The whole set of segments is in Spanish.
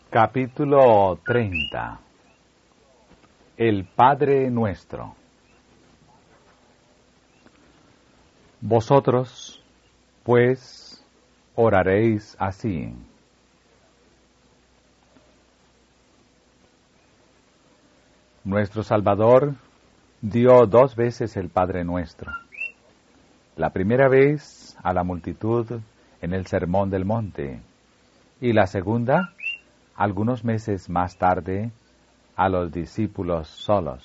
Capítulo 30. El Padre Nuestro. Vosotros, pues, oraréis así. Nuestro Salvador dio 2 veces el Padre Nuestro. La primera vez a la multitud en el Sermón del Monte y la segunda, algunos meses más tarde, a los discípulos solos.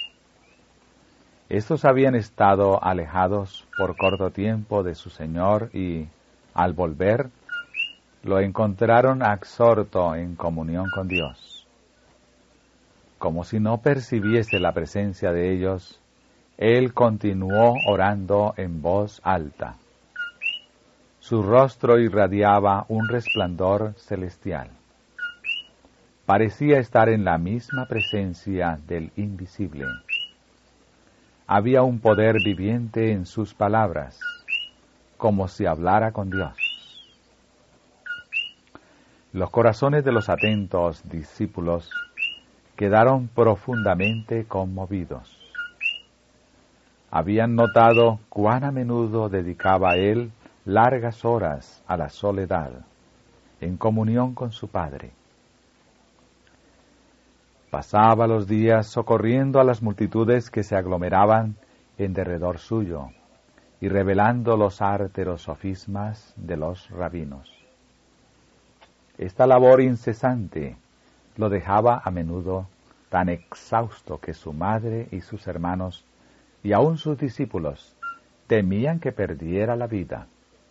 Estos habían estado alejados por corto tiempo de su Señor y, al volver, lo encontraron absorto en comunión con Dios. Como si no percibiese la presencia de ellos, Él continuó orando en voz alta. Su rostro irradiaba un resplandor celestial. Parecía estar en la misma presencia del invisible. Había un poder viviente en sus palabras, como si hablara con Dios. Los corazones de los atentos discípulos quedaron profundamente conmovidos. Habían notado cuán a menudo dedicaba él largas horas a la soledad, en comunión con su Padre. Pasaba los días socorriendo a las multitudes que se aglomeraban en derredor suyo y revelando los árteros sofismas de los rabinos. Esta labor incesante lo dejaba a menudo tan exhausto que su madre y sus hermanos y aun sus discípulos temían que perdiera la vida.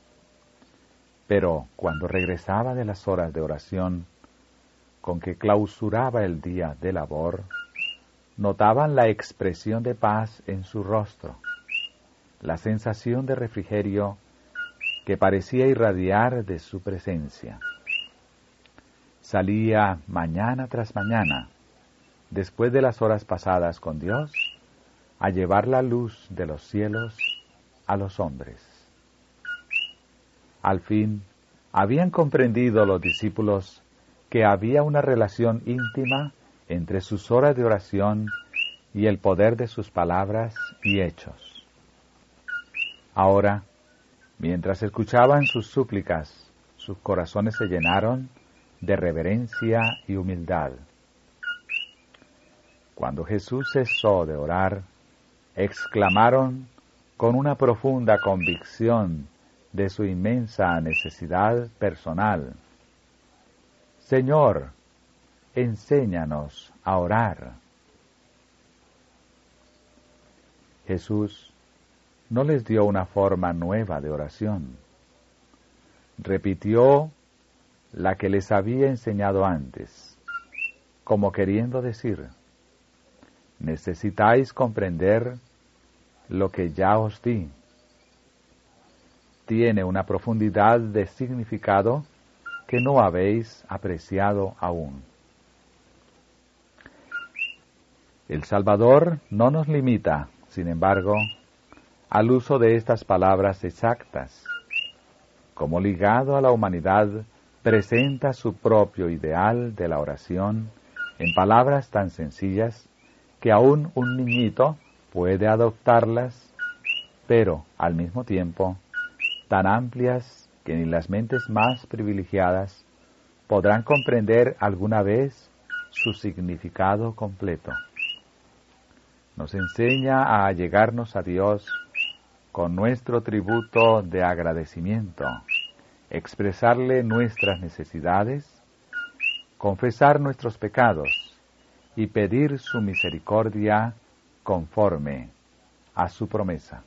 Pero cuando regresaba de las horas de oración con que clausuraba el día de labor, notaban la expresión de paz en su rostro, la sensación de refrigerio que parecía irradiar de su presencia. Salía mañana tras mañana, después de las horas pasadas con Dios, a llevar la luz de los cielos a los hombres. Al fin, habían comprendido los discípulos que había una relación íntima entre sus horas de oración y el poder de sus palabras y hechos. Ahora, mientras escuchaban sus súplicas, sus corazones se llenaron de reverencia y humildad. Cuando Jesús cesó de orar, exclamaron con una profunda convicción de su inmensa necesidad personal: Señor, enséñanos a orar. Jesús no les dio una forma nueva de oración. Repitió la que les había enseñado antes, como queriendo decir: necesitáis comprender lo que ya os di. Tiene una profundidad de significado que no habéis apreciado aún. El Salvador no nos limita, sin embargo, al uso de estas palabras exactas. Como ligado a la humanidad, presenta su propio ideal de la oración en palabras tan sencillas que aún un niñito puede adoptarlas, pero al mismo tiempo tan amplias que ni las mentes más privilegiadas podrán comprender alguna vez su significado completo. Nos enseña a allegarnos a Dios con nuestro tributo de agradecimiento, expresarle nuestras necesidades, confesar nuestros pecados y pedir su misericordia conforme a su promesa.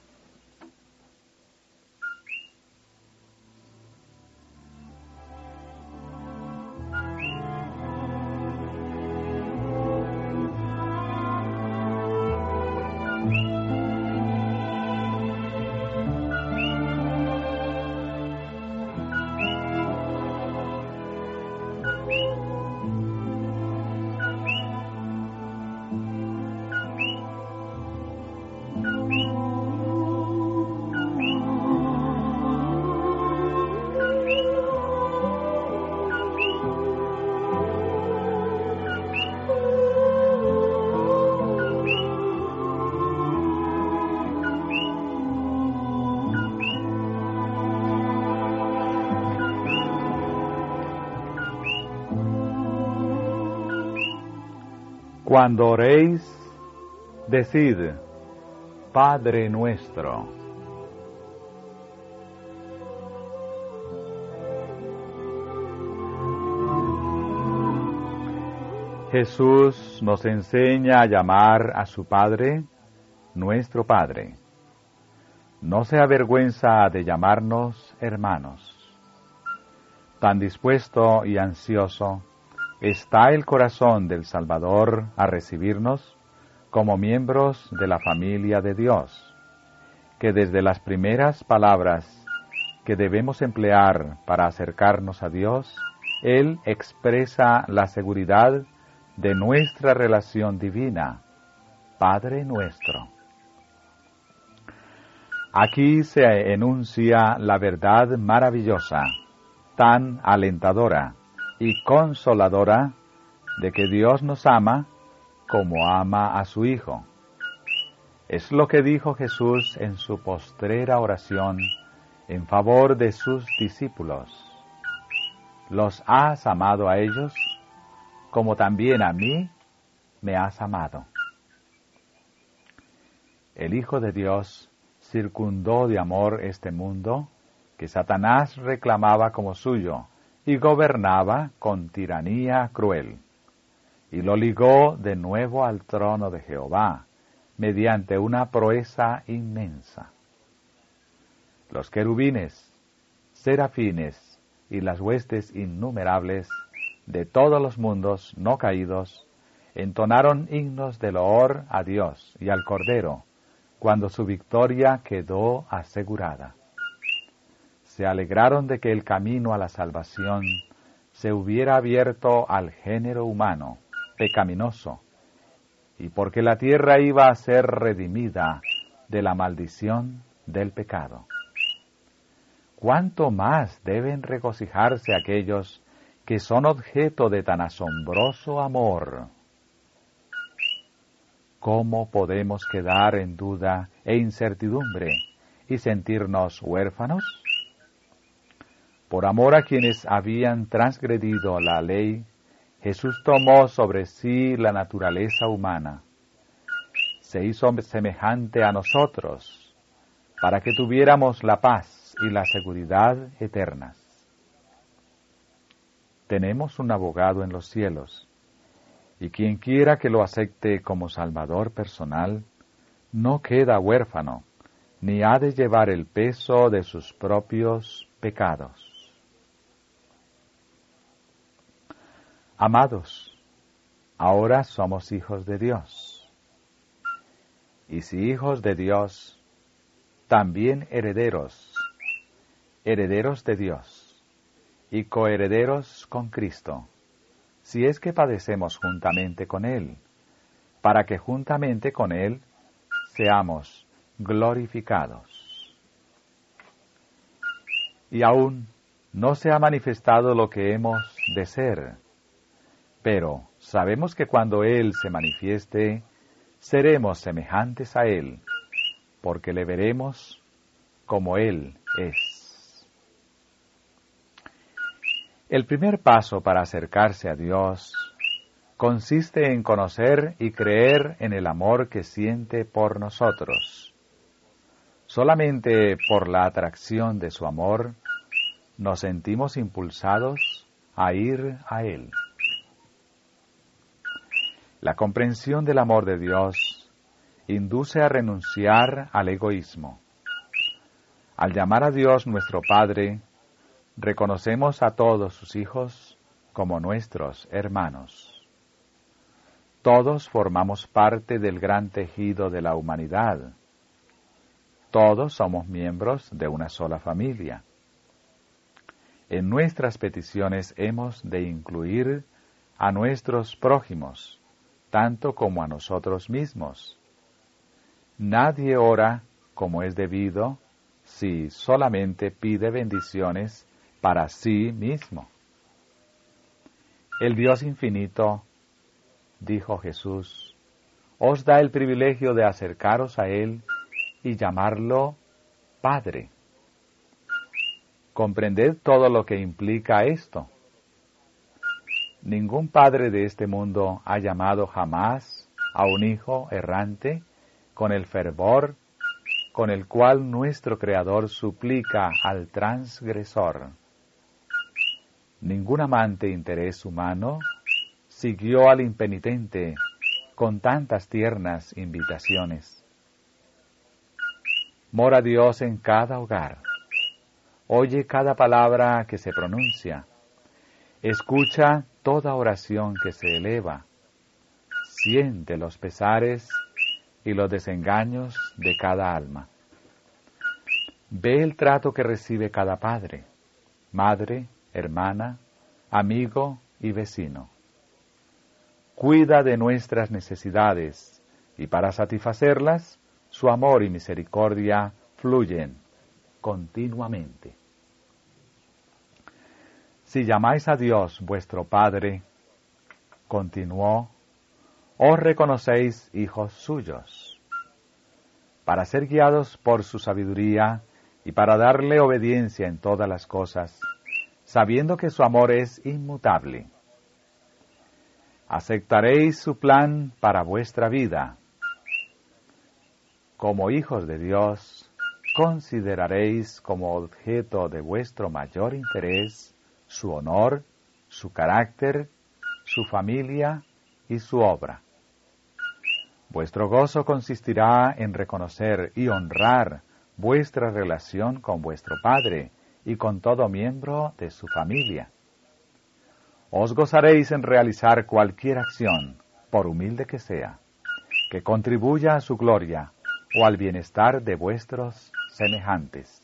Cuando oréis, decid, Padre nuestro. Jesús nos enseña a llamar a su Padre, nuestro Padre. No se avergüenza de llamarnos hermanos. Tan dispuesto y ansioso está el corazón del Salvador a recibirnos como miembros de la familia de Dios, que desde las primeras palabras que debemos emplear para acercarnos a Dios, Él expresa la seguridad de nuestra relación divina, Padre nuestro. Aquí se enuncia la verdad maravillosa, tan alentadora y consoladora de que Dios nos ama como ama a su Hijo. Es lo que dijo Jesús en su postrera oración en favor de sus discípulos. Los has amado a ellos, como también a mí me has amado. El Hijo de Dios circundó de amor este mundo que Satanás reclamaba como suyo, y gobernaba con tiranía cruel, y lo ligó de nuevo al trono de Jehová, mediante una proeza inmensa. Los querubines, serafines y las huestes innumerables de todos los mundos no caídos, entonaron himnos de loor a Dios y al Cordero, cuando su victoria quedó asegurada. Se alegraron de que el camino a la salvación se hubiera abierto al género humano, pecaminoso, y porque la tierra iba a ser redimida de la maldición del pecado. ¿Cuánto más deben regocijarse aquellos que son objeto de tan asombroso amor? ¿Cómo podemos quedar en duda e incertidumbre y sentirnos huérfanos? Por amor a quienes habían transgredido la ley, Jesús tomó sobre sí la naturaleza humana. Se hizo semejante a nosotros, para que tuviéramos la paz y la seguridad eternas. Tenemos un abogado en los cielos, y quien quiera que lo acepte como Salvador personal, no queda huérfano, ni ha de llevar el peso de sus propios pecados. Amados, ahora somos hijos de Dios. Y si hijos de Dios, también herederos, herederos de Dios, y coherederos con Cristo, si es que padecemos juntamente con Él, para que juntamente con Él seamos glorificados. Y aún no se ha manifestado lo que hemos de ser, pero sabemos que cuando Él se manifieste, seremos semejantes a Él, porque le veremos como Él es. El primer paso para acercarse a Dios consiste en conocer y creer en el amor que siente por nosotros. Solamente por la atracción de su amor nos sentimos impulsados a ir a Él. La comprensión del amor de Dios induce a renunciar al egoísmo. Al llamar a Dios nuestro Padre, reconocemos a todos sus hijos como nuestros hermanos. Todos formamos parte del gran tejido de la humanidad. Todos somos miembros de una sola familia. En nuestras peticiones hemos de incluir a nuestros prójimos, tanto como a nosotros mismos. Nadie ora como es debido si solamente pide bendiciones para sí mismo. El Dios infinito, dijo Jesús, os da el privilegio de acercaros a Él y llamarlo Padre. Comprended todo lo que implica esto. Ningún padre de este mundo ha llamado jamás a un hijo errante con el fervor con el cual nuestro Creador suplica al transgresor. Ningún amante interés humano siguió al impenitente con tantas tiernas invitaciones. Mora Dios en cada hogar. Oye cada palabra que se pronuncia. Escucha toda oración que se eleva. Siente los pesares y los desengaños de cada alma. Ve el trato que recibe cada padre, madre, hermana, amigo y vecino. Cuida de nuestras necesidades y para satisfacerlas, su amor y misericordia fluyen continuamente. Si llamáis a Dios vuestro Padre, continuó, os reconocéis hijos suyos, para ser guiados por su sabiduría y para darle obediencia en todas las cosas, sabiendo que su amor es inmutable. Aceptaréis su plan para vuestra vida. Como hijos de Dios, consideraréis como objeto de vuestro mayor interés su honor, su carácter, su familia y su obra. Vuestro gozo consistirá en reconocer y honrar vuestra relación con vuestro Padre y con todo miembro de su familia. Os gozaréis en realizar cualquier acción, por humilde que sea, que contribuya a su gloria o al bienestar de vuestros semejantes.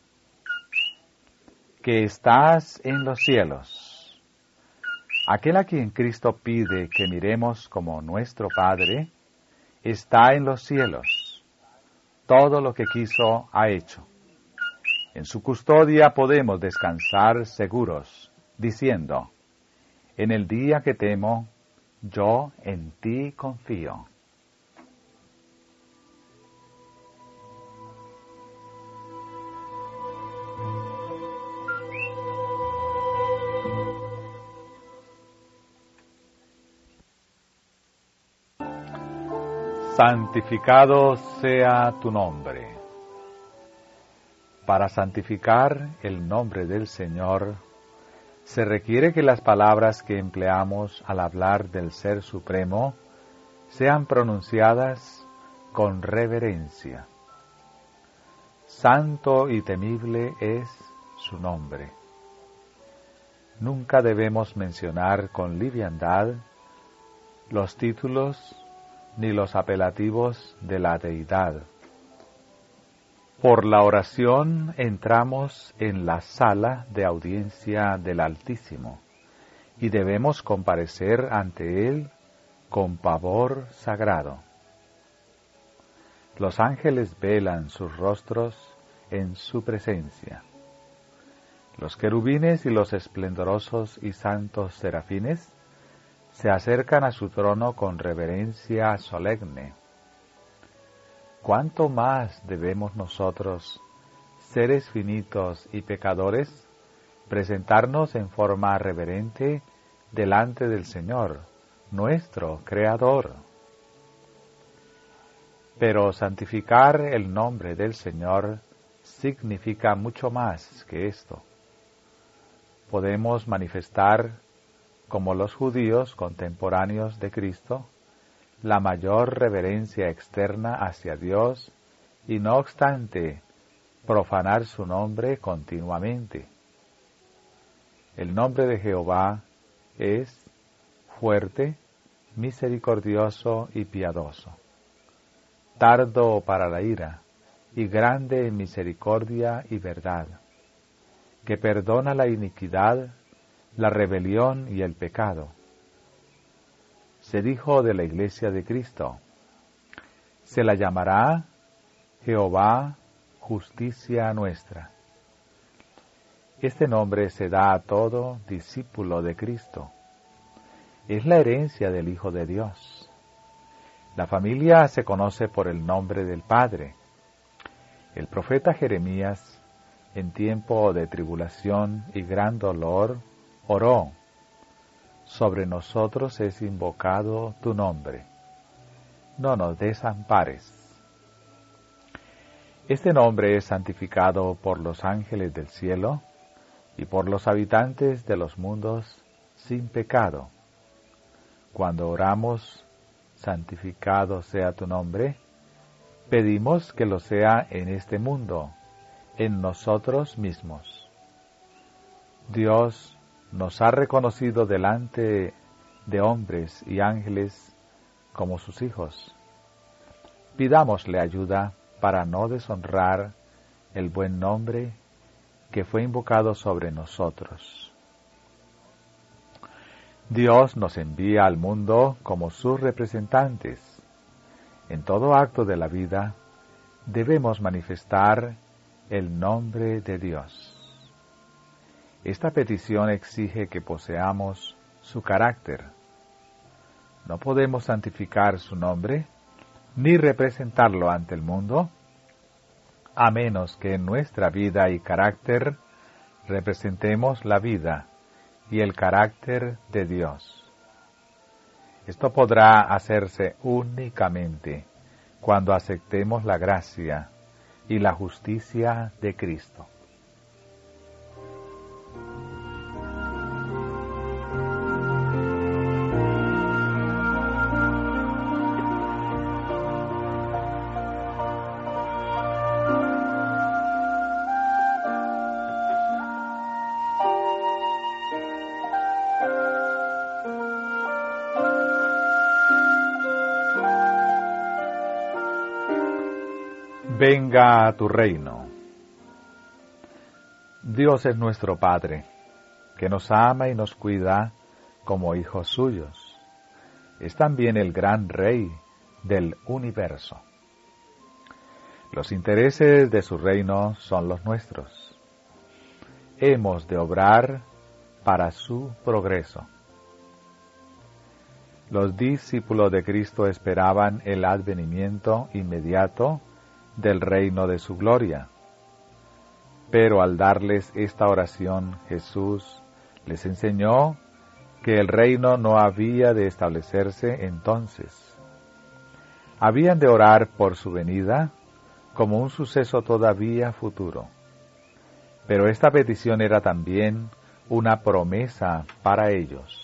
Que estás en los cielos. Aquel a quien Cristo pide que miremos como nuestro Padre, está en los cielos. Todo lo que quiso ha hecho. En su custodia podemos descansar seguros, diciendo, en el día que temo, yo en ti confío. Santificado sea tu nombre. Para santificar el nombre del Señor, se requiere que las palabras que empleamos al hablar del Ser Supremo sean pronunciadas con reverencia. Santo y temible es su nombre. Nunca debemos mencionar con liviandad los títulos ni los apelativos de la deidad. Por la oración entramos en la sala de audiencia del Altísimo y debemos comparecer ante Él con pavor sagrado. Los ángeles velan sus rostros en su presencia. Los querubines y los esplendorosos y santos serafines se acercan a su trono con reverencia solemne. ¿Cuánto más debemos nosotros, seres finitos y pecadores, presentarnos en forma reverente delante del Señor, nuestro Creador? Pero santificar el nombre del Señor significa mucho más que esto. Podemos manifestar, como los judíos contemporáneos de Cristo, la mayor reverencia externa hacia Dios y no obstante profanar su nombre continuamente. El nombre de Jehová es fuerte, misericordioso y piadoso, tardo para la ira y grande en misericordia y verdad, que perdona la iniquidad, la rebelión y el pecado. Se dijo de la Iglesia de Cristo, se la llamará Jehová, justicia nuestra. Este nombre se da a todo discípulo de Cristo. Es la herencia del Hijo de Dios. La familia se conoce por el nombre del Padre. El profeta Jeremías, en tiempo de tribulación y gran dolor, oró: sobre nosotros es invocado tu nombre. No nos desampares. Este nombre es santificado por los ángeles del cielo y por los habitantes de los mundos sin pecado. Cuando oramos, santificado sea tu nombre, pedimos que lo sea en este mundo, en nosotros mismos. Dios nos ha reconocido delante de hombres y ángeles como sus hijos. Pidámosle ayuda para no deshonrar el buen nombre que fue invocado sobre nosotros. Dios nos envía al mundo como sus representantes. En todo acto de la vida debemos manifestar el nombre de Dios. Esta petición exige que poseamos su carácter. No podemos santificar su nombre ni representarlo ante el mundo, a menos que en nuestra vida y carácter representemos la vida y el carácter de Dios. Esto podrá hacerse únicamente cuando aceptemos la gracia y la justicia de Cristo. Venga a tu reino. Dios es nuestro Padre, que nos ama y nos cuida como hijos suyos. Es también el gran Rey del universo. Los intereses de su reino son los nuestros. Hemos de obrar para su progreso. Los discípulos de Cristo esperaban el advenimiento inmediato del reino de su gloria. Pero al darles esta oración, Jesús les enseñó que el reino no había de establecerse entonces. Habían de orar por su venida como un suceso todavía futuro. Pero esta petición era también una promesa para ellos.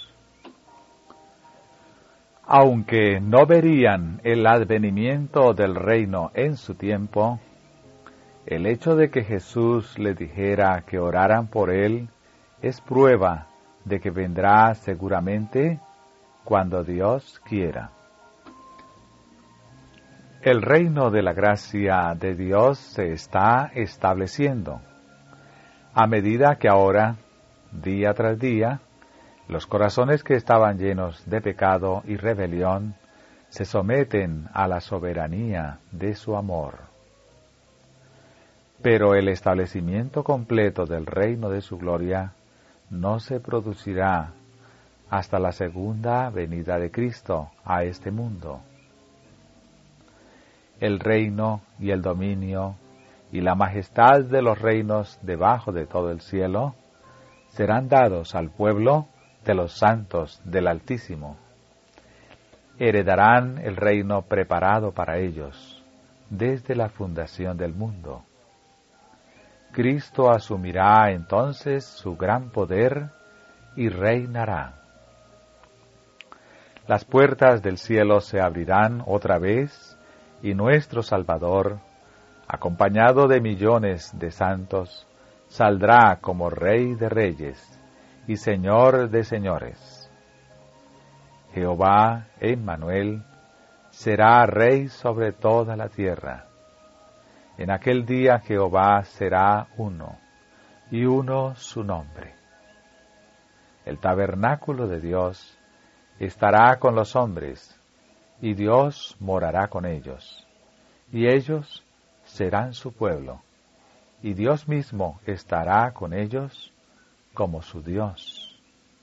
Aunque no verían el advenimiento del reino en su tiempo, el hecho de que Jesús les dijera que oraran por él es prueba de que vendrá seguramente cuando Dios quiera. El reino de la gracia de Dios se está estableciendo, a medida que ahora, día tras día, los corazones que estaban llenos de pecado y rebelión se someten a la soberanía de su amor. Pero el establecimiento completo del reino de su gloria no se producirá hasta la segunda venida de Cristo a este mundo. El reino y el dominio y la majestad de los reinos debajo de todo el cielo serán dados al pueblo de los santos del Altísimo. Heredarán el reino preparado para ellos desde la fundación del mundo. Cristo asumirá entonces su gran poder y reinará. Las puertas del cielo se abrirán otra vez y nuestro Salvador, acompañado de millones de santos, saldrá como Rey de Reyes y Señor de señores. Jehová, Emmanuel, será Rey sobre toda la tierra. En aquel día Jehová será uno, y uno su nombre. El tabernáculo de Dios estará con los hombres, y Dios morará con ellos, y ellos serán su pueblo, y Dios mismo estará con ellos como su Dios.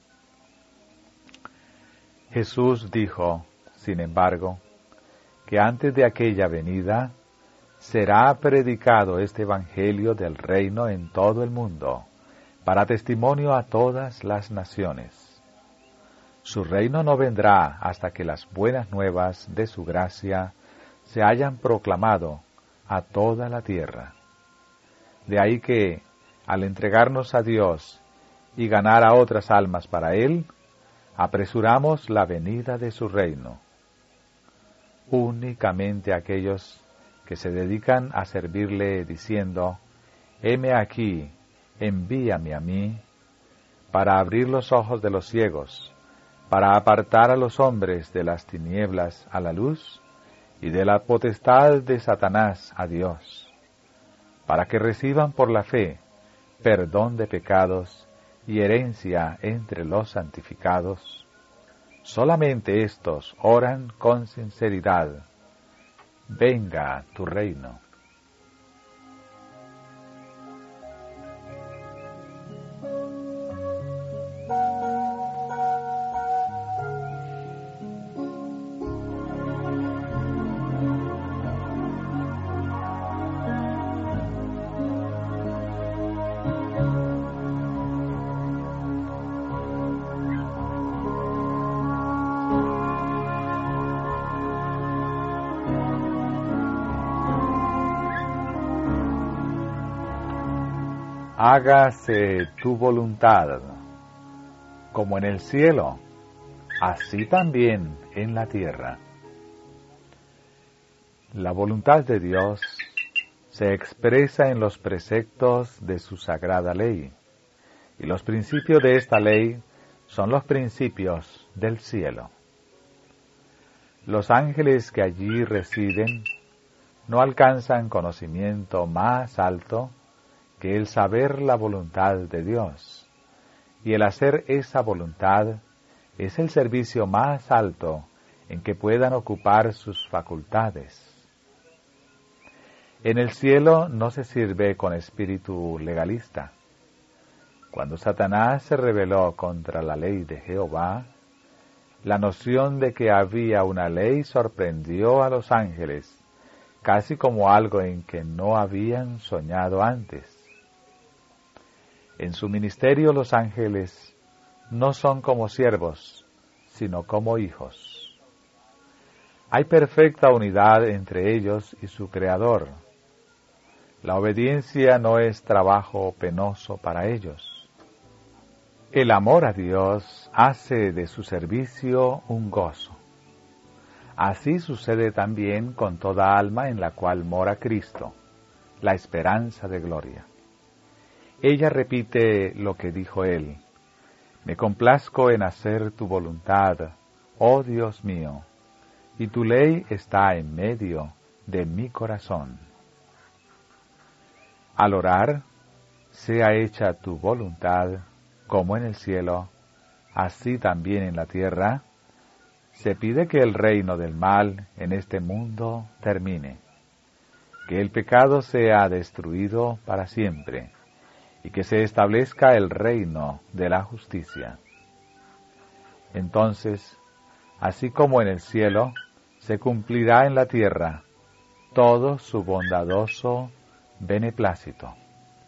Jesús dijo, sin embargo, que antes de aquella venida será predicado este evangelio del reino en todo el mundo, para testimonio a todas las naciones. Su reino no vendrá hasta que las buenas nuevas de su gracia se hayan proclamado a toda la tierra. De ahí que, al entregarnos a Dios y ganar a otras almas para Él, apresuramos la venida de su reino. Únicamente aquellos que se dedican a servirle diciendo, heme aquí, envíame a mí, para abrir los ojos de los ciegos, para apartar a los hombres de las tinieblas a la luz y de la potestad de Satanás a Dios, para que reciban por la fe perdón de pecados y herencia entre los santificados. Solamente éstos oran con sinceridad, venga tu reino. Hágase tu voluntad, como en el cielo, así también en la tierra. La voluntad de Dios se expresa en los preceptos de su sagrada ley, y los principios de esta ley son los principios del cielo. Los ángeles que allí residen no alcanzan conocimiento más alto que el saber la voluntad de Dios, y el hacer esa voluntad es el servicio más alto en que puedan ocupar sus facultades. En el cielo no se sirve con espíritu legalista. Cuando Satanás se rebeló contra la ley de Jehová, la noción de que había una ley sorprendió a los ángeles, casi como algo en que no habían soñado antes. En su ministerio los ángeles no son como siervos, sino como hijos. Hay perfecta unidad entre ellos y su Creador. La obediencia no es trabajo penoso para ellos. El amor a Dios hace de su servicio un gozo. Así sucede también con toda alma en la cual mora Cristo, la esperanza de gloria. Ella repite lo que dijo él: me complazco en hacer tu voluntad, oh Dios mío, y tu ley está en medio de mi corazón. Al orar, sea hecha tu voluntad, como en el cielo, así también en la tierra, se pide que el reino del mal en este mundo termine, que el pecado sea destruido para siempre, y que se establezca el reino de la justicia. Entonces, así como en el cielo, se cumplirá en la tierra todo su bondadoso beneplácito.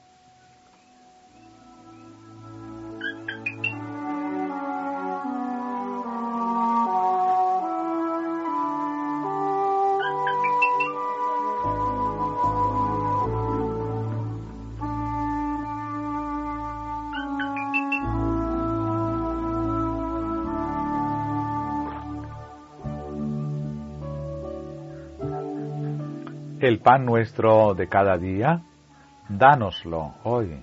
El pan nuestro de cada día, dánoslo hoy.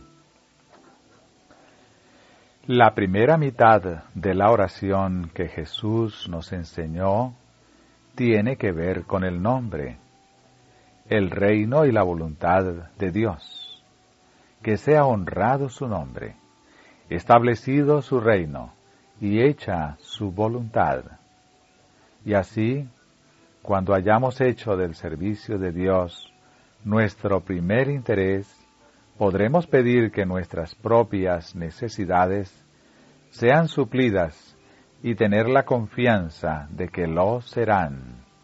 La primera mitad de la oración que Jesús nos enseñó tiene que ver con el nombre, el reino y la voluntad de Dios. Que sea honrado su nombre, establecido su reino y hecha su voluntad. Y así, cuando hayamos hecho del servicio de Dios nuestro primer interés, podremos pedir que nuestras propias necesidades sean suplidas y tener la confianza de que lo serán.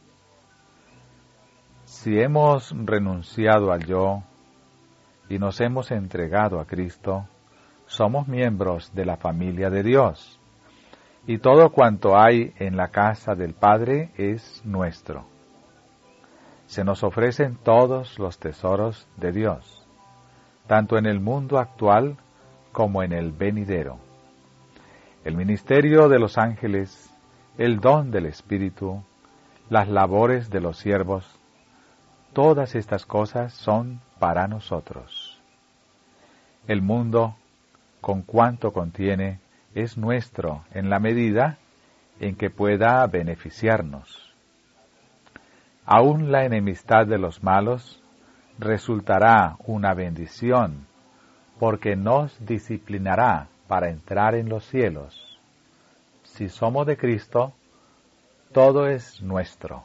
Si hemos renunciado al yo y nos hemos entregado a Cristo, somos miembros de la familia de Dios, y todo cuanto hay en la casa del Padre es nuestro. Se nos ofrecen todos los tesoros de Dios, tanto en el mundo actual como en el venidero. El ministerio de los ángeles, el don del Espíritu, las labores de los siervos, todas estas cosas son para nosotros. El mundo, con cuanto contiene, es nuestro en la medida en que pueda beneficiarnos. Aún la enemistad de los malos resultará una bendición, porque nos disciplinará para entrar en los cielos. Si somos de Cristo, todo es nuestro.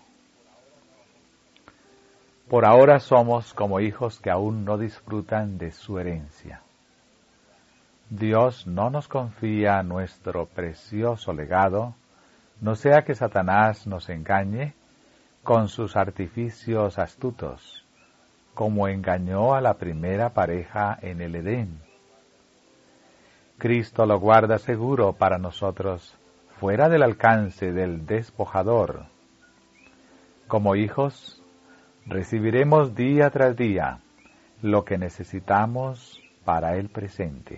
Por ahora somos como hijos que aún no disfrutan de su herencia. Dios no nos confía nuestro precioso legado, no sea que Satanás nos engañe con sus artificios astutos, como engañó a la primera pareja en el Edén. Cristo lo guarda seguro para nosotros, fuera del alcance del despojador. Como hijos, recibiremos día tras día lo que necesitamos para el presente.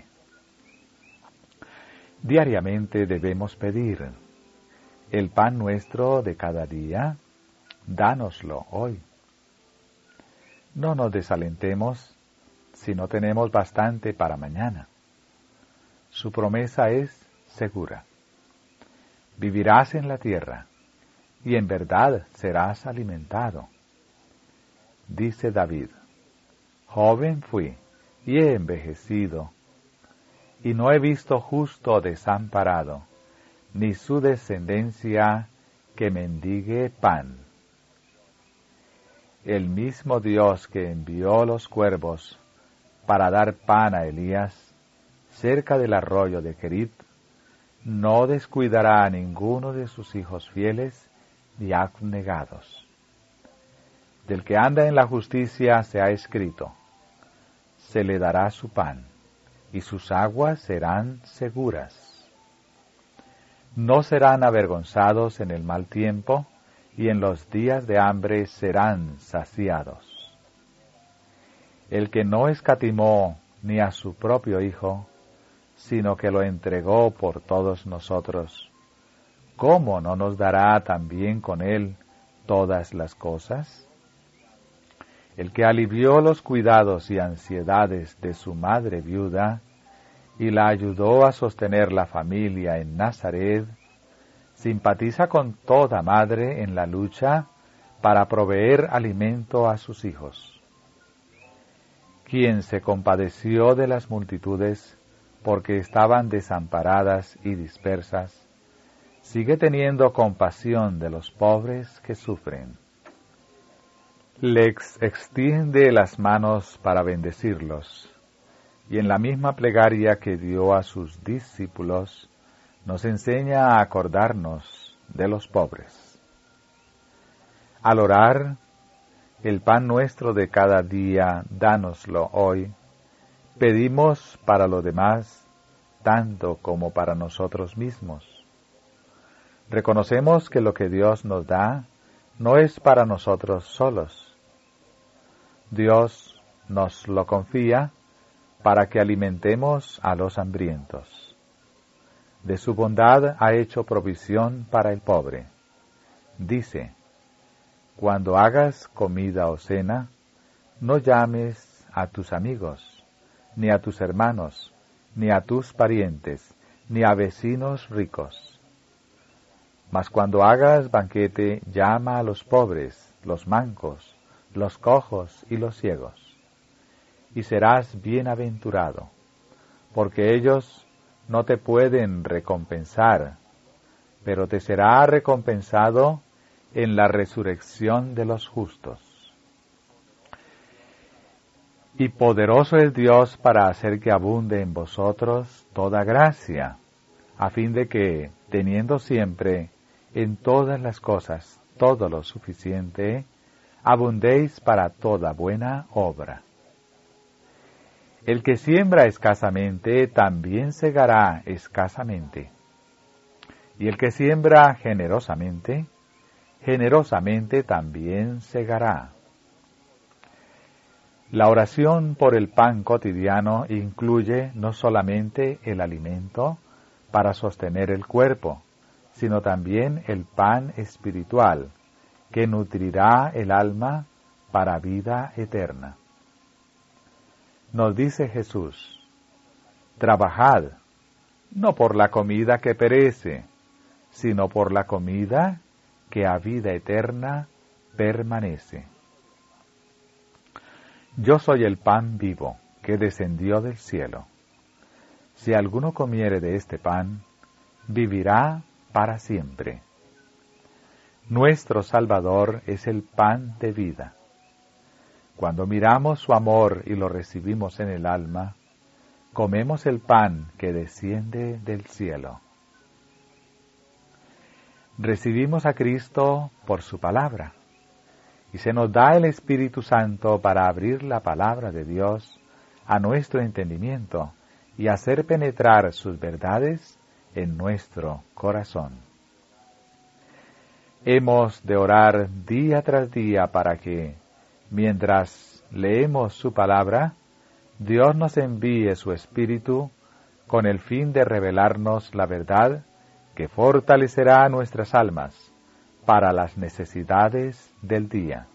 Diariamente debemos pedir: el pan nuestro de cada día, dánoslo hoy. No nos desalentemos si no tenemos bastante para mañana. Su promesa es segura. Vivirás en la tierra, y en verdad serás alimentado. Dice David: joven fui, y he envejecido, y no he visto justo desamparado, ni su descendencia que mendigue pan. El mismo Dios que envió los cuervos para dar pan a Elías, cerca del arroyo de Querit, no descuidará a ninguno de sus hijos fieles y abnegados. Del que anda en la justicia se ha escrito: se le dará su pan, y sus aguas serán seguras. No serán avergonzados en el mal tiempo, y en los días de hambre serán saciados. El que no escatimó ni a su propio Hijo, sino que lo entregó por todos nosotros, ¿cómo no nos dará también con él todas las cosas? El que alivió los cuidados y ansiedades de su madre viuda, y la ayudó a sostener la familia en Nazaret, simpatiza con toda madre en la lucha para proveer alimento a sus hijos. Quien se compadeció de las multitudes porque estaban desamparadas y dispersas, sigue teniendo compasión de los pobres que sufren. Les extiende las manos para bendecirlos, y en la misma plegaria que dio a sus discípulos, nos enseña a acordarnos de los pobres. Al orar: el pan nuestro de cada día, dánoslo hoy, pedimos para los demás, tanto como para nosotros mismos. Reconocemos que lo que Dios nos da no es para nosotros solos. Dios nos lo confía para que alimentemos a los hambrientos. De su bondad ha hecho provisión para el pobre. Dice: cuando hagas comida o cena, no llames a tus amigos, ni a tus hermanos, ni a tus parientes, ni a vecinos ricos. Mas cuando hagas banquete, llama a los pobres, los mancos, los cojos y los ciegos, y serás bienaventurado, porque ellos no te pueden recompensar, pero te será recompensado en la resurrección de los justos. Y poderoso es Dios para hacer que abunde en vosotros toda gracia, a fin de que, teniendo siempre en todas las cosas todo lo suficiente, abundéis para toda buena obra. El que siembra escasamente, también segará escasamente. Y el que siembra generosamente, generosamente también segará. La oración por el pan cotidiano incluye no solamente el alimento para sostener el cuerpo, sino también el pan espiritual, que nutrirá el alma para vida eterna. Nos dice Jesús: trabajad, no por la comida que perece, sino por la comida que a vida eterna permanece. Yo soy el pan vivo que descendió del cielo. Si alguno comiere de este pan, vivirá para siempre. Nuestro Salvador es el pan de vida. Cuando miramos su amor y lo recibimos en el alma, comemos el pan que desciende del cielo. Recibimos a Cristo por su palabra, y se nos da el Espíritu Santo para abrir la palabra de Dios a nuestro entendimiento y hacer penetrar sus verdades en nuestro corazón. Hemos de orar día tras día para que, mientras leemos su palabra, Dios nos envíe su Espíritu con el fin de revelarnos la verdad que fortalecerá nuestras almas para las necesidades del día.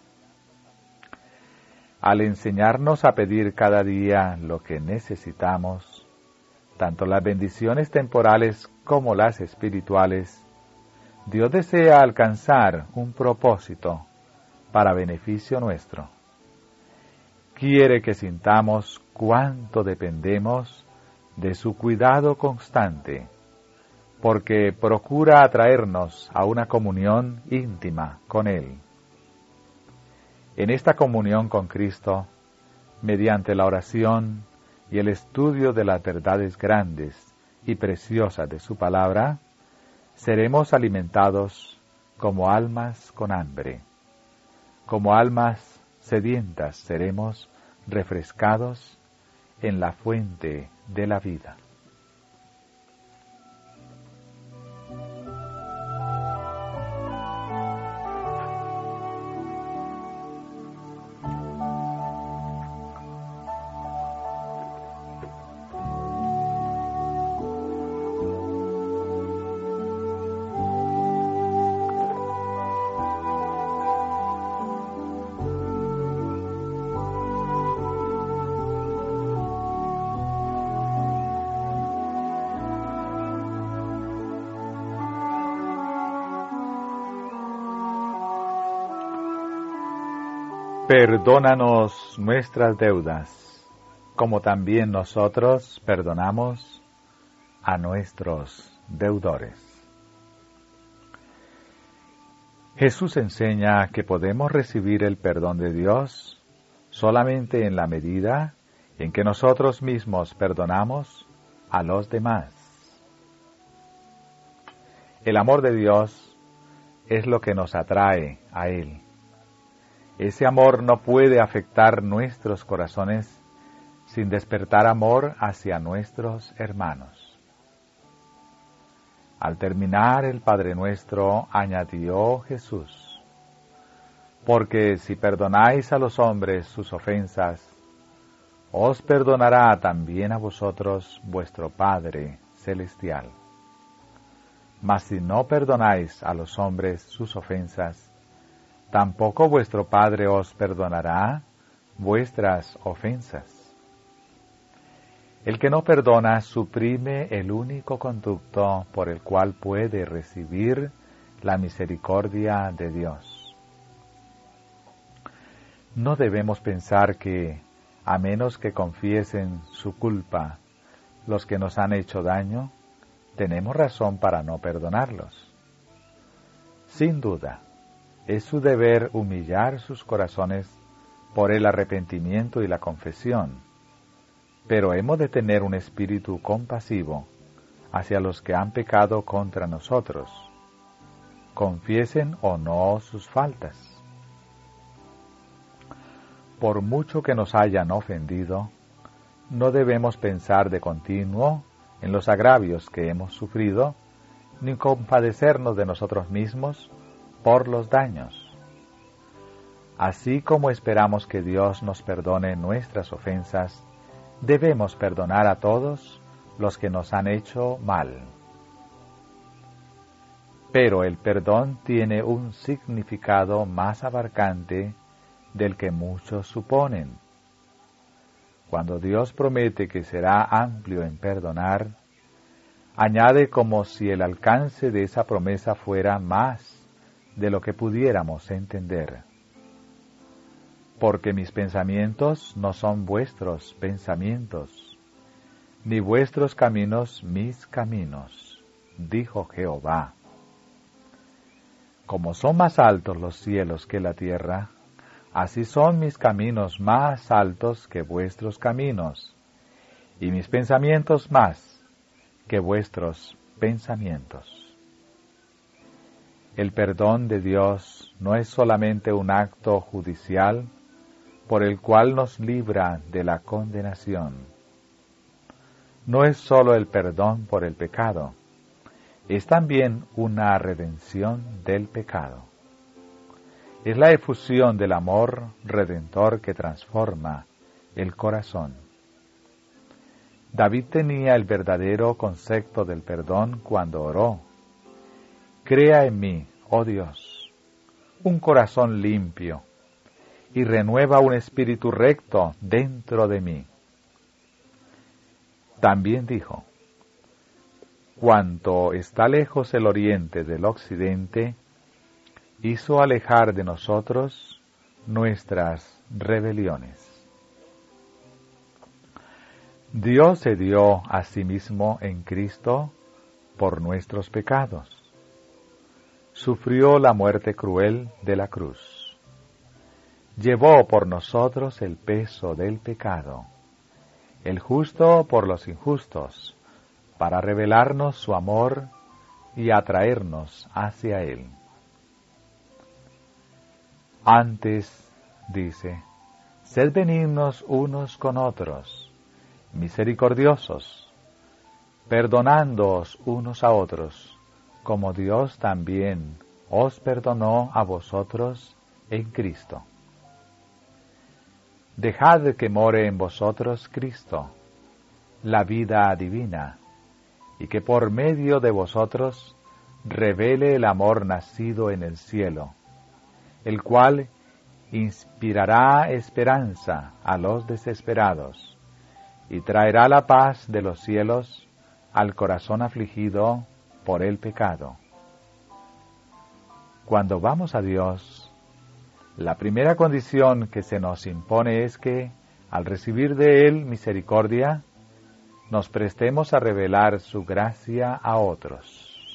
Al enseñarnos a pedir cada día lo que necesitamos, tanto las bendiciones temporales como las espirituales, Dios desea alcanzar un propósito para beneficio nuestro. Quiere que sintamos cuánto dependemos de su cuidado constante, porque procura atraernos a una comunión íntima con Él. En esta comunión con Cristo, mediante la oración y el estudio de las verdades grandes y preciosas de su palabra, seremos alimentados como almas con hambre. Como almas sedientas seremos refrescados en la fuente de la vida. Perdónanos nuestras deudas, como también nosotros perdonamos a nuestros deudores. Jesús enseña que podemos recibir el perdón de Dios solamente en la medida en que nosotros mismos perdonamos a los demás. El amor de Dios es lo que nos atrae a Él. Ese amor no puede afectar nuestros corazones sin despertar amor hacia nuestros hermanos. Al terminar el Padre Nuestro, añadió Jesús: porque si perdonáis a los hombres sus ofensas, os perdonará también a vosotros vuestro Padre Celestial. Mas si no perdonáis a los hombres sus ofensas, tampoco vuestro Padre os perdonará vuestras ofensas. El que no perdona suprime el único conducto por el cual puede recibir la misericordia de Dios. No debemos pensar que, a menos que confiesen su culpa los que nos han hecho daño, tenemos razón para no perdonarlos. Sin duda, es su deber humillar sus corazones por el arrepentimiento y la confesión, pero hemos de tener un espíritu compasivo hacia los que han pecado contra nosotros, confiesen o no sus faltas. Por mucho que nos hayan ofendido, no debemos pensar de continuo en los agravios que hemos sufrido, ni compadecernos de nosotros mismos por los daños. Así como esperamos que Dios nos perdone nuestras ofensas, debemos perdonar a todos los que nos han hecho mal. Pero el perdón tiene un significado más abarcante del que muchos suponen. Cuando Dios promete que será amplio en perdonar, añade como si el alcance de esa promesa fuera más de lo que pudiéramos entender. Porque mis pensamientos no son vuestros pensamientos, ni vuestros caminos mis caminos, dijo Jehová. Como son más altos los cielos que la tierra, así son mis caminos más altos que vuestros caminos, y mis pensamientos más que vuestros pensamientos. El perdón de Dios no es solamente un acto judicial por el cual nos libra de la condenación. No es sólo el perdón por el pecado, es también una redención del pecado. Es la efusión del amor redentor que transforma el corazón. David tenía el verdadero concepto del perdón cuando oró: Crea en mí, oh Dios, un corazón limpio, y renueva un espíritu recto dentro de mí. También dijo: Cuanto está lejos el oriente del occidente, hizo alejar de nosotros nuestras rebeliones. Dios se dio a sí mismo en Cristo por nuestros pecados. Sufrió la muerte cruel de la cruz. Llevó por nosotros el peso del pecado, el justo por los injustos, para revelarnos su amor y atraernos hacia Él. Antes, dice, sed benignos unos con otros, misericordiosos, perdonándoos unos a otros, como Dios también os perdonó a vosotros en Cristo. Dejad que more en vosotros Cristo, la vida divina, y que por medio de vosotros revele el amor nacido en el cielo, el cual inspirará esperanza a los desesperados y traerá la paz de los cielos al corazón afligido por el pecado. Cuando vamos a Dios, la primera condición que se nos impone es que, al recibir de Él misericordia, nos prestemos a revelar su gracia a otros.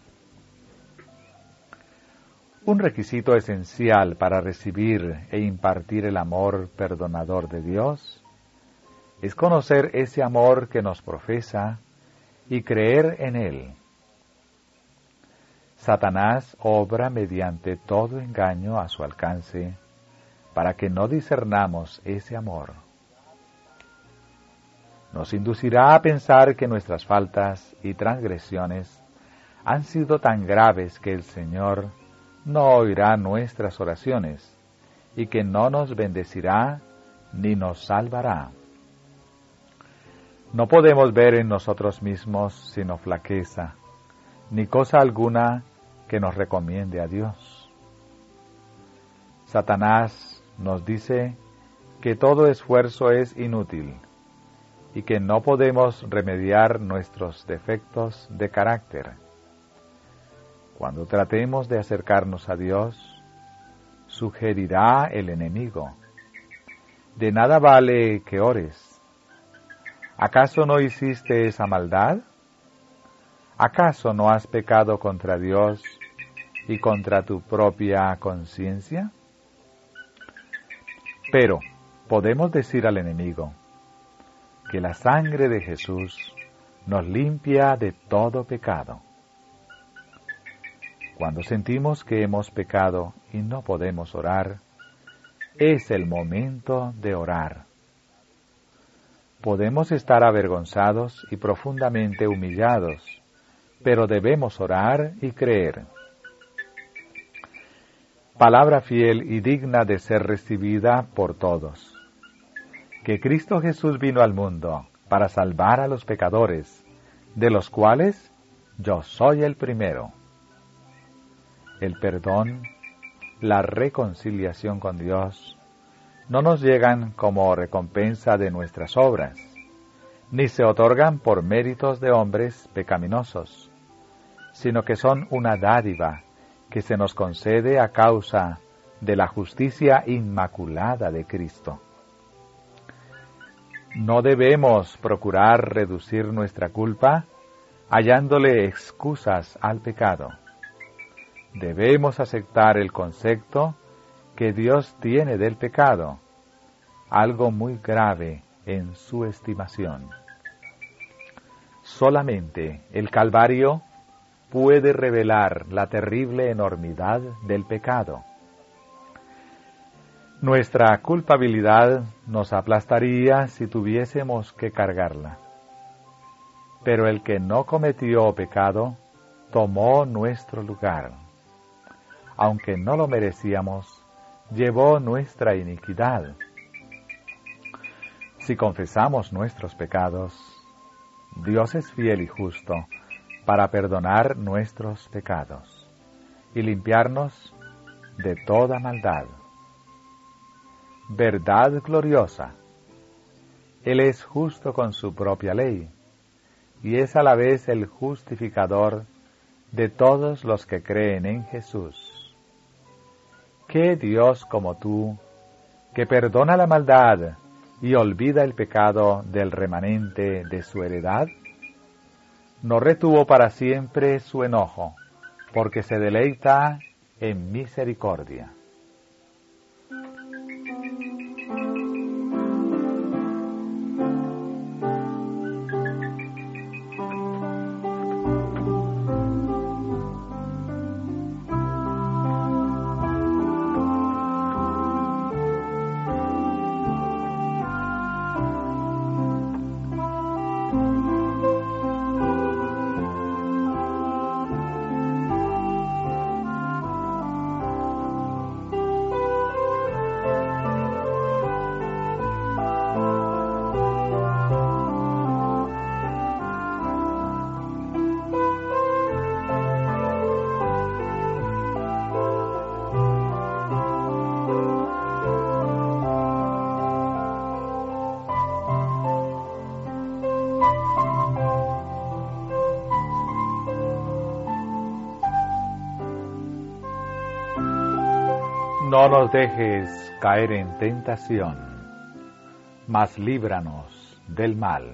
Un requisito esencial para recibir e impartir el amor perdonador de Dios es conocer ese amor que nos profesa y creer en Él. Satanás obra mediante todo engaño a su alcance para que no discernamos ese amor. Nos inducirá a pensar que nuestras faltas y transgresiones han sido tan graves que el Señor no oirá nuestras oraciones y que no nos bendecirá ni nos salvará. No podemos ver en nosotros mismos sino flaqueza, ni cosa alguna que nos recomiende a Dios. Satanás nos dice que todo esfuerzo es inútil y que no podemos remediar nuestros defectos de carácter. Cuando tratemos de acercarnos a Dios, sugerirá el enemigo: de nada vale que ores. ¿Acaso no hiciste esa maldad? ¿Acaso no has pecado contra Dios y contra tu propia conciencia? Pero podemos decir al enemigo que la sangre de Jesús nos limpia de todo pecado. Cuando sentimos que hemos pecado y no podemos orar, es el momento de orar. Podemos estar avergonzados y profundamente humillados pero debemos orar y creer. Palabra fiel y digna de ser recibida por todos. Que Cristo Jesús vino al mundo para salvar a los pecadores, de los cuales yo soy el primero. El perdón, la reconciliación con Dios, no nos llegan como recompensa de nuestras obras, ni se otorgan por méritos de hombres pecaminosos, sino que son una dádiva que se nos concede a causa de la justicia inmaculada de Cristo. No debemos procurar reducir nuestra culpa hallándole excusas al pecado. Debemos aceptar el concepto que Dios tiene del pecado, algo muy grave en su estimación. Solamente el Calvario puede revelar la terrible enormidad del pecado. Nuestra culpabilidad nos aplastaría si tuviésemos que cargarla. Pero el que no cometió pecado, tomó nuestro lugar. Aunque no lo merecíamos, llevó nuestra iniquidad. Si confesamos nuestros pecados, Dios es fiel y justo para perdonar nuestros pecados y limpiarnos de toda maldad. Verdad gloriosa. Él es justo con su propia ley y es a la vez el justificador de todos los que creen en Jesús. ¿Qué Dios como tú, que perdona la maldad y olvida el pecado del remanente de su heredad? No retuvo para siempre su enojo, porque se deleita en misericordia. No nos dejes caer en tentación, mas líbranos del mal.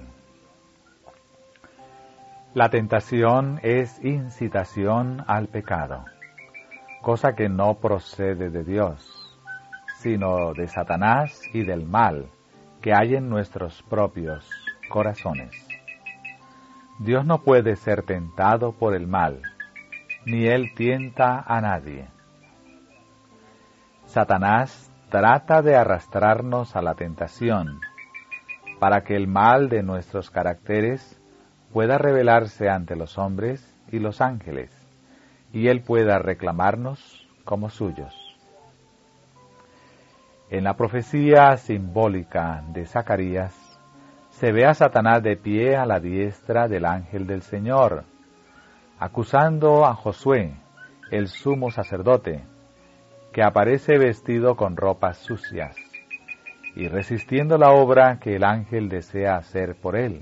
La tentación es incitación al pecado, cosa que no procede de Dios, sino de Satanás y del mal que hay en nuestros propios corazones. Dios no puede ser tentado por el mal, ni él tienta a nadie. Satanás trata de arrastrarnos a la tentación, para que el mal de nuestros caracteres pueda revelarse ante los hombres y los ángeles, y él pueda reclamarnos como suyos. En la profecía simbólica de Zacarías, se ve a Satanás de pie a la diestra del ángel del Señor, acusando a Josué, el sumo sacerdote, que aparece vestido con ropas sucias, y resistiendo la obra que el ángel desea hacer por él.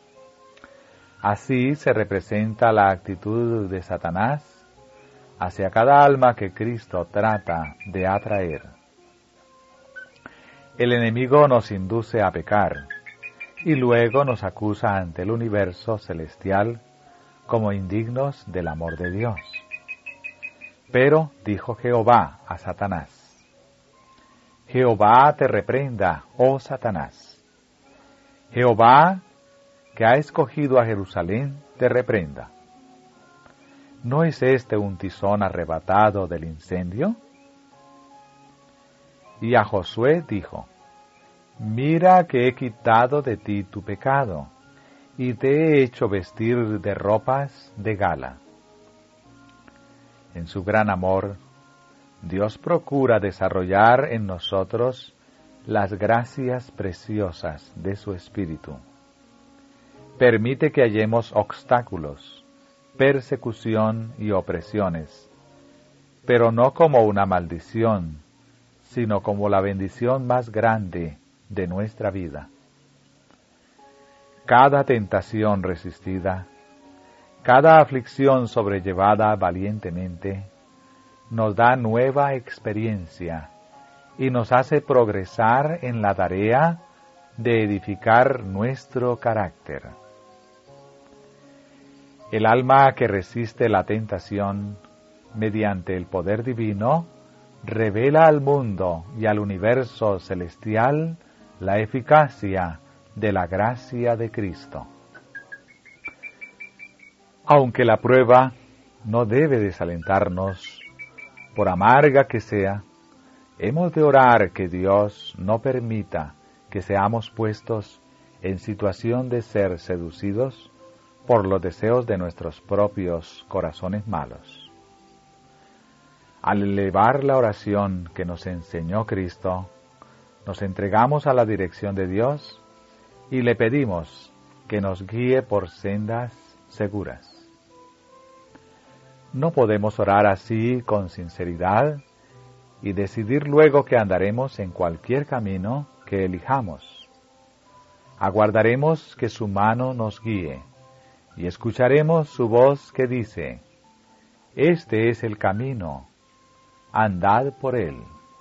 Así se representa la actitud de Satanás hacia cada alma que Cristo trata de atraer. El enemigo nos induce a pecar, y luego nos acusa ante el universo celestial como indignos del amor de Dios. Pero dijo Jehová a Satanás: Jehová te reprenda, oh Satanás. Jehová, que ha escogido a Jerusalén, te reprenda. ¿No es este un tizón arrebatado del incendio? Y a Josué dijo: Mira que he quitado de ti tu pecado, y te he hecho vestir de ropas de gala. En su gran amor, Dios procura desarrollar en nosotros las gracias preciosas de su Espíritu. Permite que hallemos obstáculos, persecución y opresiones, pero no como una maldición, sino como la bendición más grande de nuestra vida. Cada tentación resistida, cada aflicción sobrellevada valientemente, nos da nueva experiencia y nos hace progresar en la tarea de edificar nuestro carácter. El alma que resiste la tentación, mediante el poder divino, revela al mundo y al universo celestial la eficacia de la gracia de Cristo. Aunque la prueba no debe desalentarnos, por amarga que sea, hemos de orar que Dios no permita que seamos puestos en situación de ser seducidos por los deseos de nuestros propios corazones malos. Al elevar la oración que nos enseñó Cristo, nos entregamos a la dirección de Dios y le pedimos que nos guíe por sendas seguras. No podemos orar así con sinceridad y decidir luego que andaremos en cualquier camino que elijamos. Aguardaremos que su mano nos guíe y escucharemos su voz que dice: «Este es el camino, andad por él».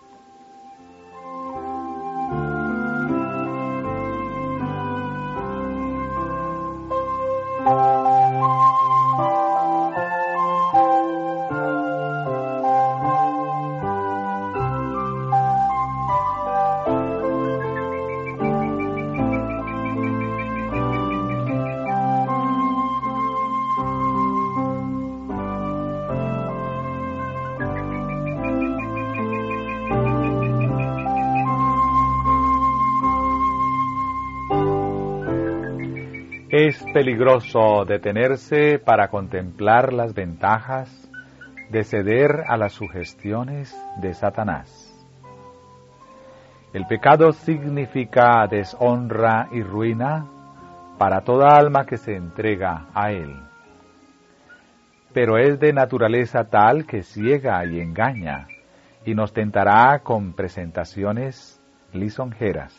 Es peligroso detenerse para contemplar las ventajas de ceder a las sugestiones de Satanás. El pecado significa deshonra y ruina para toda alma que se entrega a él. Pero es de naturaleza tal que ciega y engaña, y nos tentará con presentaciones lisonjeras.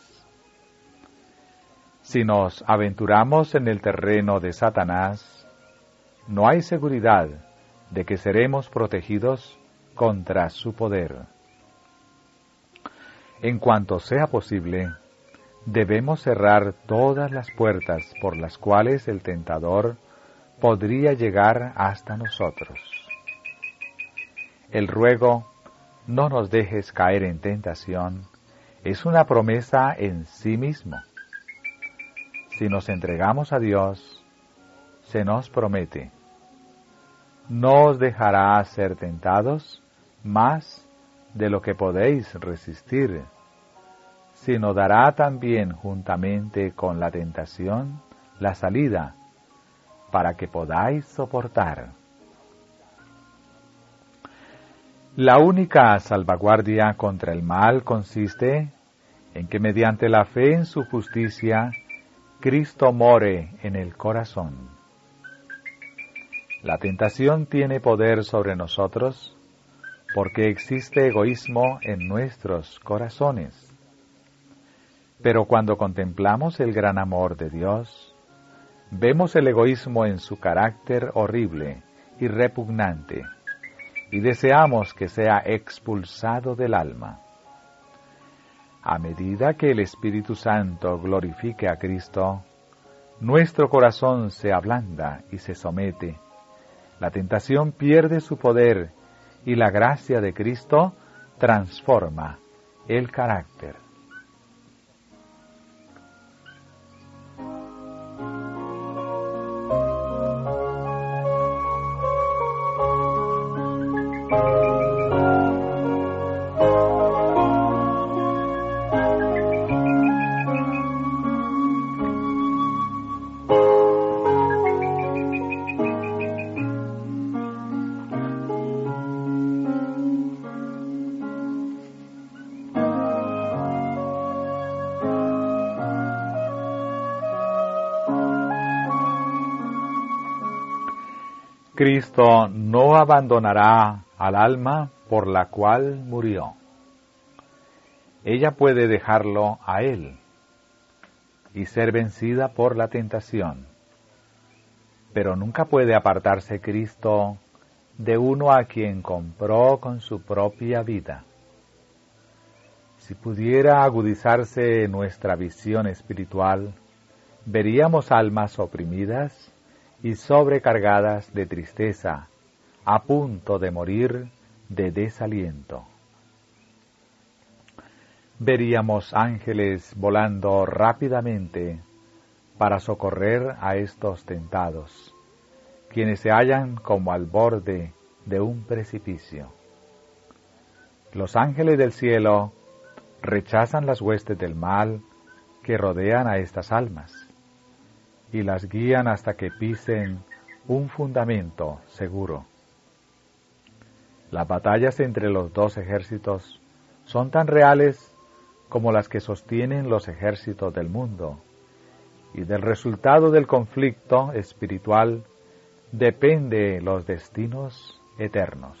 Si nos aventuramos en el terreno de Satanás, no hay seguridad de que seremos protegidos contra su poder. En cuanto sea posible, debemos cerrar todas las puertas por las cuales el tentador podría llegar hasta nosotros. El ruego, no nos dejes caer en tentación, es una promesa en sí mismo. Si nos entregamos a Dios, se nos promete: no os dejará ser tentados más de lo que podéis resistir, sino dará también juntamente con la tentación la salida, para que podáis soportar. La única salvaguardia contra el mal consiste en que mediante la fe en su justicia, Cristo more en el corazón. La tentación tiene poder sobre nosotros porque existe egoísmo en nuestros corazones. Pero cuando contemplamos el gran amor de Dios, vemos el egoísmo en su carácter horrible y repugnante, y deseamos que sea expulsado del alma. A medida que el Espíritu Santo glorifique a Cristo, nuestro corazón se ablanda y se somete. La tentación pierde su poder y la gracia de Cristo transforma el carácter. Cristo no abandonará al alma por la cual murió. Ella puede dejarlo a Él y ser vencida por la tentación, pero nunca puede apartarse Cristo de uno a quien compró con su propia vida. Si pudiera agudizarse nuestra visión espiritual, veríamos almas oprimidas y sobrecargadas de tristeza, a punto de morir de desaliento. Veríamos ángeles volando rápidamente para socorrer a estos tentados, quienes se hallan como al borde de un precipicio. Los ángeles del cielo rechazan las huestes del mal que rodean a estas almas y las guían hasta que pisen un fundamento seguro. Las batallas entre los dos ejércitos son tan reales como las que sostienen los ejércitos del mundo, y del resultado del conflicto espiritual depende los destinos eternos.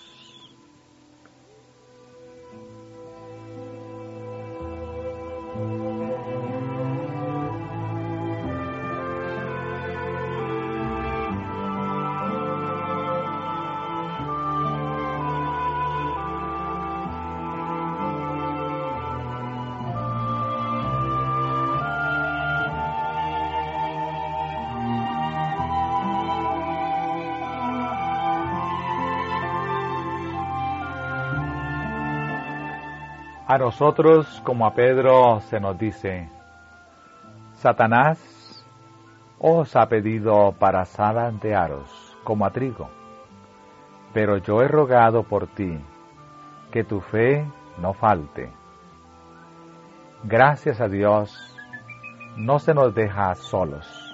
A nosotros, como a Pedro, se nos dice: Satanás os ha pedido para zarandearos como a trigo, pero yo he rogado por ti, que tu fe no falte. Gracias a Dios, no se nos deja solos.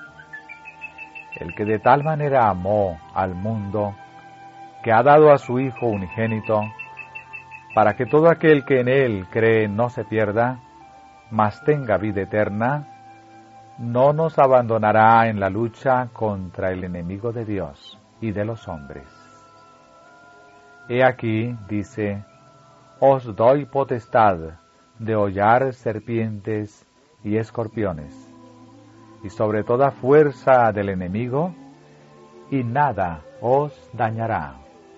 El que de tal manera amó al mundo, que ha dado a su Hijo unigénito, para que todo aquel que en Él cree no se pierda, mas tenga vida eterna, no nos abandonará en la lucha contra el enemigo de Dios y de los hombres. He aquí, dice, os doy potestad de hollar serpientes y escorpiones, y sobre toda fuerza del enemigo, y nada os dañará.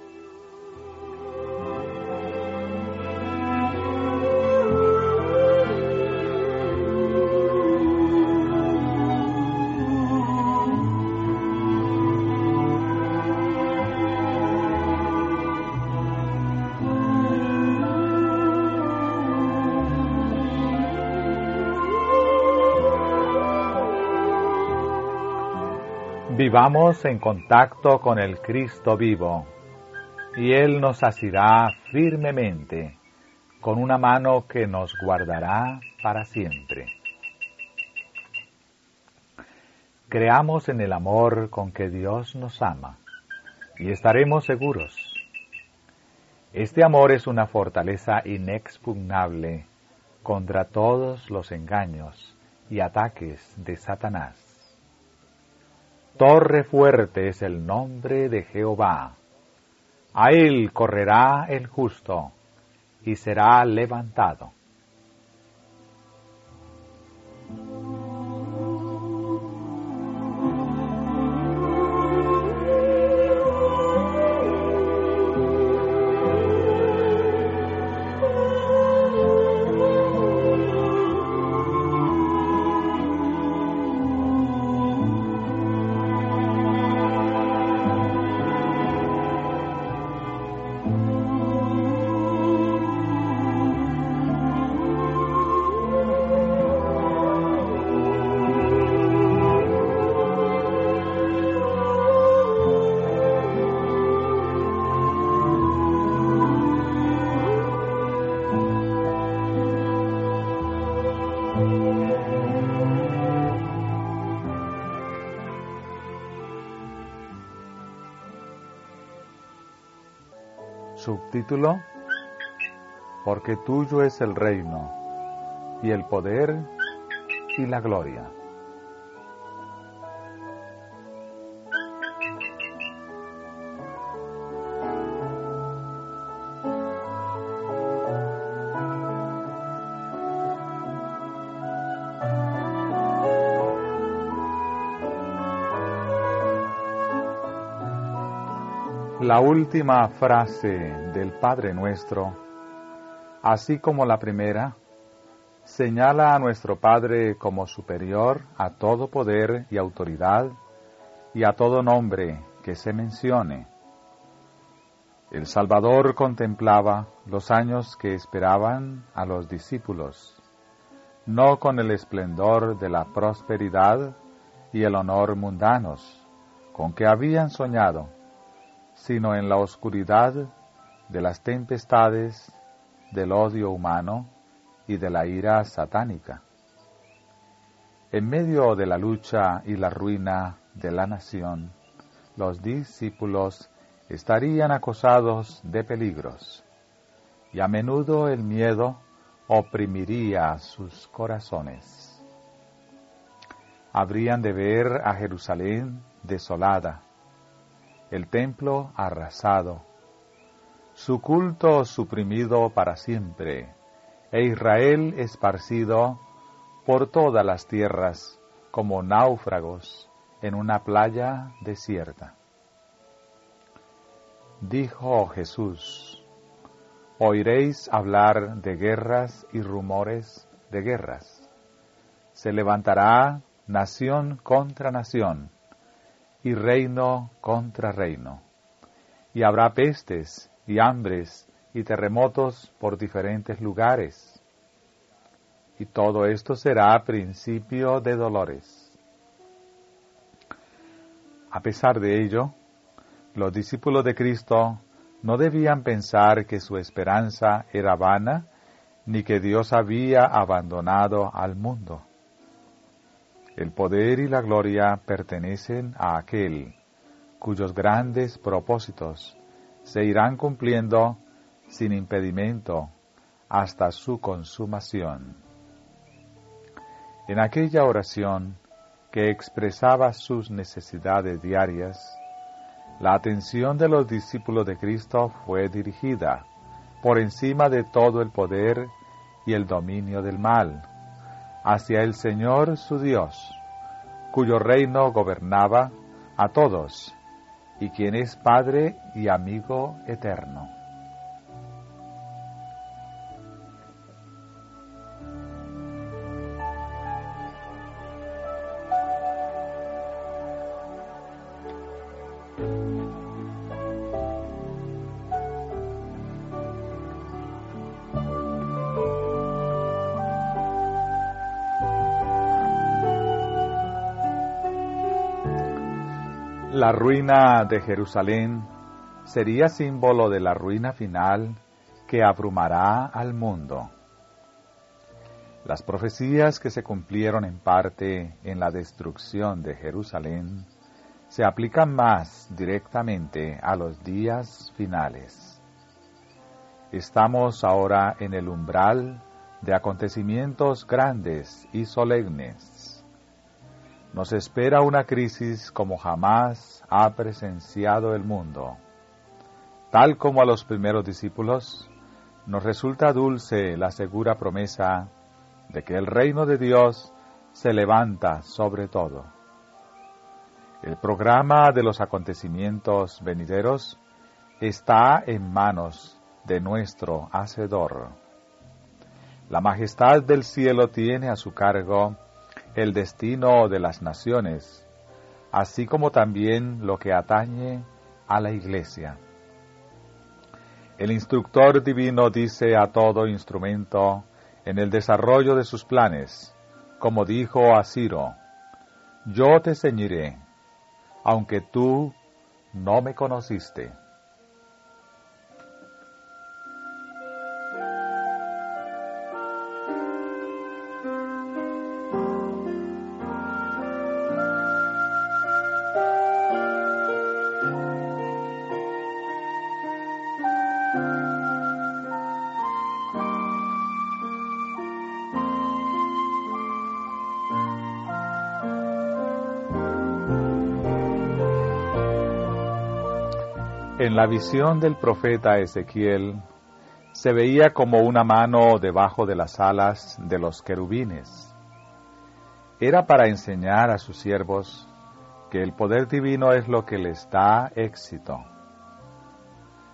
Vivamos en contacto con el Cristo vivo, y Él nos asirá firmemente con una mano que nos guardará para siempre. Creamos en el amor con que Dios nos ama, y estaremos seguros. Este amor es una fortaleza inexpugnable contra todos los engaños y ataques de Satanás. Torre fuerte es el nombre de Jehová. A él correrá el justo, y será levantado. Subtítulo: Porque tuyo es el reino, y el poder, y la gloria. La última frase del Padre Nuestro, así como la primera, señala a nuestro Padre como superior a todo poder y autoridad y a todo nombre que se mencione. El Salvador contemplaba los años que esperaban a los discípulos, no con el esplendor de la prosperidad y el honor mundanos con que habían soñado, sino en la oscuridad de las tempestades, del odio humano y de la ira satánica. En medio de la lucha y la ruina de la nación, los discípulos estarían acosados de peligros, y a menudo el miedo oprimiría sus corazones. Habrían de ver a Jerusalén desolada, el templo arrasado, su culto suprimido para siempre, e Israel esparcido por todas las tierras como náufragos en una playa desierta. Dijo Jesús: oiréis hablar de guerras y rumores de guerras. Se levantará nación contra nación, y reino contra reino, y habrá pestes y hambres y terremotos por diferentes lugares, y todo esto será principio de dolores. A pesar de ello, los discípulos de Cristo no debían pensar que su esperanza era vana, ni que Dios había abandonado al mundo. El poder y la gloria pertenecen a aquel cuyos grandes propósitos se irán cumpliendo sin impedimento hasta su consumación. En aquella oración que expresaba sus necesidades diarias, la atención de los discípulos de Cristo fue dirigida por encima de todo el poder y el dominio del mal, hacia el Señor su Dios, cuyo reino gobernaba a todos, y quien es Padre y amigo eterno. La ruina de Jerusalén sería símbolo de la ruina final que abrumará al mundo. Las profecías que se cumplieron en parte en la destrucción de Jerusalén se aplican más directamente a los días finales. Estamos ahora en el umbral de acontecimientos grandes y solemnes. Nos espera una crisis como jamás ha presenciado el mundo. Tal como a los primeros discípulos, nos resulta dulce la segura promesa de que el reino de Dios se levanta sobre todo. El programa de los acontecimientos venideros está en manos de nuestro Hacedor. La majestad del cielo tiene a su cargo el destino de las naciones, así como también lo que atañe a la Iglesia. El instructor divino dice a todo instrumento en el desarrollo de sus planes, como dijo a Ciro: yo te ceñiré, aunque tú no me conociste. En la visión del profeta Ezequiel se veía como una mano debajo de las alas de los querubines. Era para enseñar a sus siervos que el poder divino es lo que les da éxito.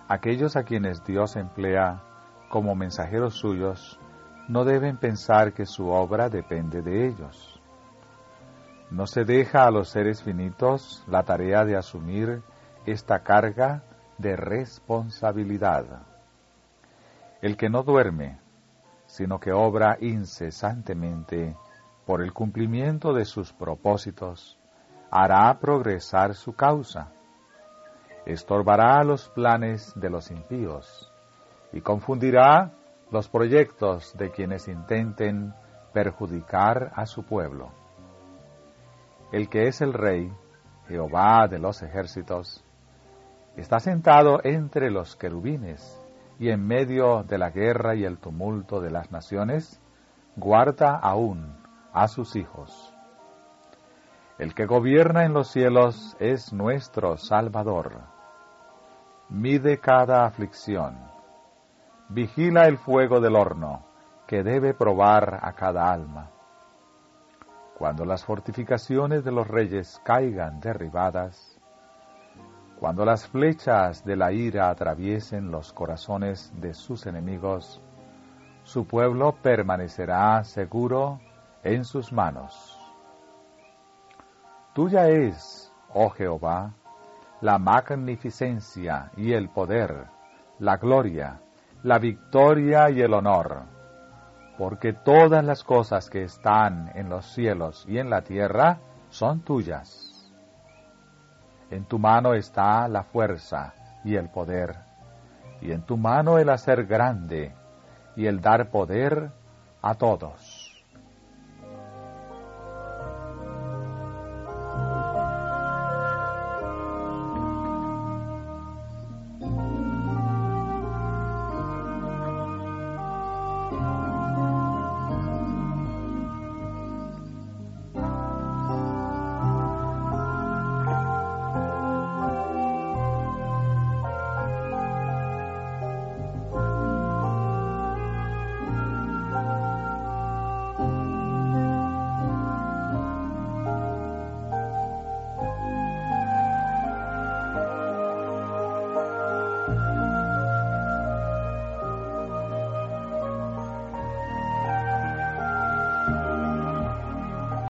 Aquellos a quienes Dios emplea como mensajeros suyos no deben pensar que su obra depende de ellos. No se deja a los seres finitos la tarea de asumir esta carga de responsabilidad. El que no duerme, sino que obra incesantemente por el cumplimiento de sus propósitos, hará progresar su causa, estorbará los planes de los impíos y confundirá los proyectos de quienes intenten perjudicar a su pueblo. El que es el Rey, Jehová de los ejércitos, está sentado entre los querubines y en medio de la guerra y el tumulto de las naciones, guarda aún a sus hijos. El que gobierna en los cielos es nuestro Salvador. Mide cada aflicción. Vigila el fuego del horno, que debe probar a cada alma. Cuando las fortificaciones de los reyes caigan derribadas, cuando las flechas de la ira atraviesen los corazones de sus enemigos, su pueblo permanecerá seguro en sus manos. Tuya es, oh Jehová, la magnificencia y el poder, la gloria, la victoria y el honor, porque todas las cosas que están en los cielos y en la tierra son tuyas. En tu mano está la fuerza y el poder, y en tu mano el hacer grande y el dar poder a todos.